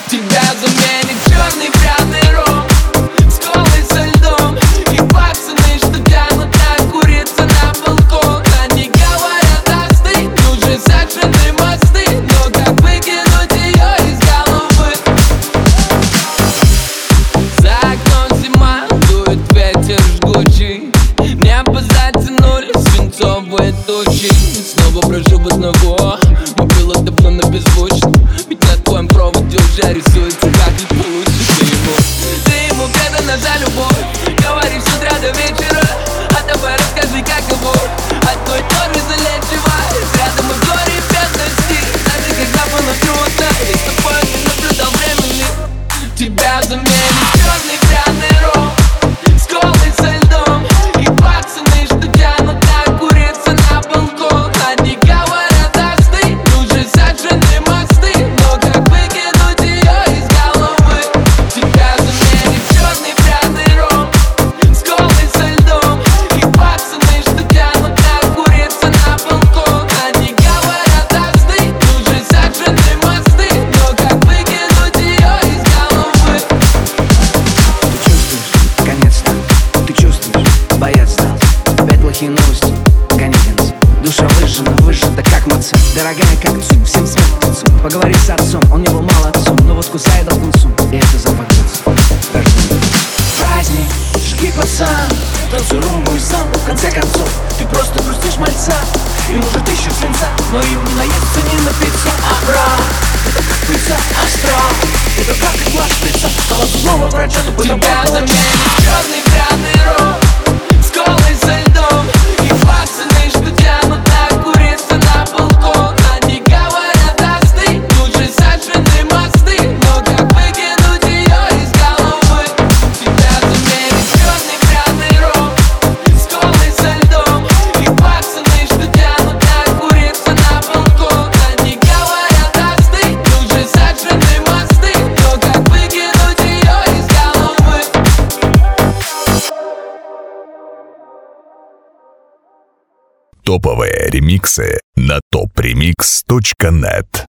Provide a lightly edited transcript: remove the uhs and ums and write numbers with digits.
Тебя заменит черный пряный ром с колой со льдом. И пацаны, что тянут на курица на балкон. Они говорят, остынь, уже сожжены мосты. Но как выкинуть ее из головы? За окном зима, дует ветер жгучий. Небо затянули свинцовые тучи. Снова прошу без одного, мобила давно на беззвучно. Ведь на твоем проводе уже рисуется, как ли получится ему. Ты ему предана за любовь, говоришь с утра до вечера. А давай расскажи, как его от той торы залечивать. Рядом и в горе и бедности, даже когда было трудно. И с тобой не наблюдал времени. Тебя заменит черный пряный ром с колой со льдом. И пацаны, что тянут на курица на балкон. Они говорят, остынь, уже сожжены мосты. Но как выкинуть ее из головы? Тебя заменит черный пряный ром с колой со льдом. И пацаны, что тянут на курица на балкон. Они говорят, остынь, уже сожжены мосты. Но как выкинуть ее из головы? Ты чувствуешь, конец-то, ты чувствуешь, боец стал. Опять плохие новости, Ганигенс. Душа выжжена, выжжена как маца. Дорогая как цум, всем смерть к лицу. Поговори с отцом, он не был молодцом, но вот кусает алкунцу, и это запах детства. Праздник, жги пацан, танцуй румбу и самбу. В конце концов, ты просто грустишь мальца. И может ищут свинца, но им не наесться, не напиться. А брат, это как пыльца, астрал. Это как игла шприца, стала зубного врача, тупо на Тебя заменит черный пряный ром с колой со льдом. И пацаны, что тянут на курица на балкон. Они говорят, остынь, уже сожжены мосты. Но как выкинуть ее из головы? Тебя заменит черный пряный ром с колой со льдом. И пацаны, что тянут на курица на балкон. Они говорят, остынь, уже сожжены мосты. Но как выкинуть ее из головы? Топовые ремиксы на topremix.net.